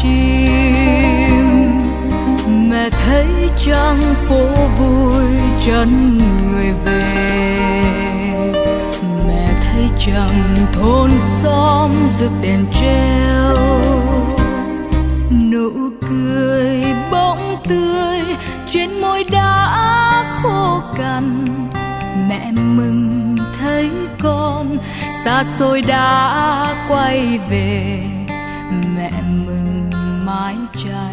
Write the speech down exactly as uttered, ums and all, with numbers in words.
chim. Mẹ thấy trăng phố vui chân người về, mẹ thấy chẳng thôn xóm rực đèn treo. Nụ cười bỗng tươi trên môi đã khô cằn, mẹ mừng thấy con xa xôi đã quay về, mẹ mừng mái chài